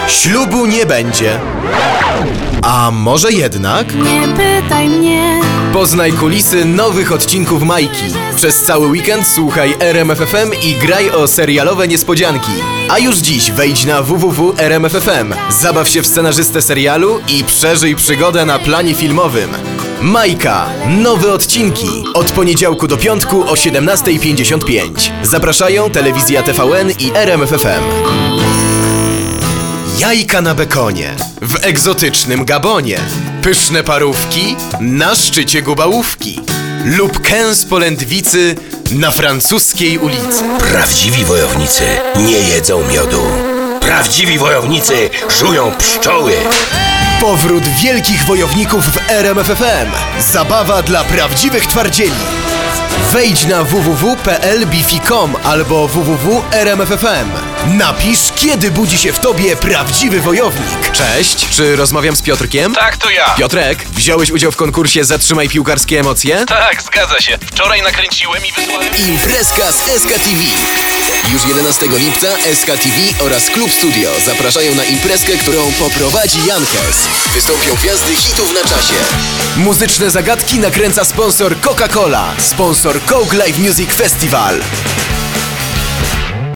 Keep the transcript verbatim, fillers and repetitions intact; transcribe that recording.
Ślubu nie będzie. A może jednak? Nie pytaj mnie. Poznaj kulisy nowych odcinków Majki. Przez cały weekend słuchaj R M F F M i graj o serialowe niespodzianki. A już dziś wejdź na w w w kropka r m f f m, zabaw się w scenarzystę serialu i przeżyj przygodę na planie filmowym. Majka. Nowe odcinki. Od poniedziałku do piątku o siedemnasta pięćdziesiąt pięć. Zapraszają Telewizja T V N i R M F F M. Jajka na bekonie. W egzotycznym Gabonie. Pyszne parówki na szczycie Gubałówki. Lub kęs polędwicy na francuskiej ulicy. Prawdziwi wojownicy nie jedzą miodu. Prawdziwi wojownicy żują pszczoły. Powrót wielkich wojowników w R M F F M. Zabawa dla prawdziwych twardzieli. Wejdź na w w w kropka p l bifi kropka com albo w w w kropka r m f f m. Napisz, kiedy budzi się w tobie prawdziwy wojownik. Cześć, czy rozmawiam z Piotrkiem? Tak, to ja. Piotrek, wziąłeś udział w konkursie Zatrzymaj piłkarskie emocje? Tak, zgadza się. Wczoraj nakręciłem i wysłałem... Imprezka z S K T V. Już jedenastego lipca S K T V oraz Klub Studio zapraszają na imprezkę, którą poprowadzi Jankes. Wystąpią gwiazdy hitów na czasie. Muzyczne zagadki nakręca sponsor Coca-Cola, sponsor Coke Live Music Festival.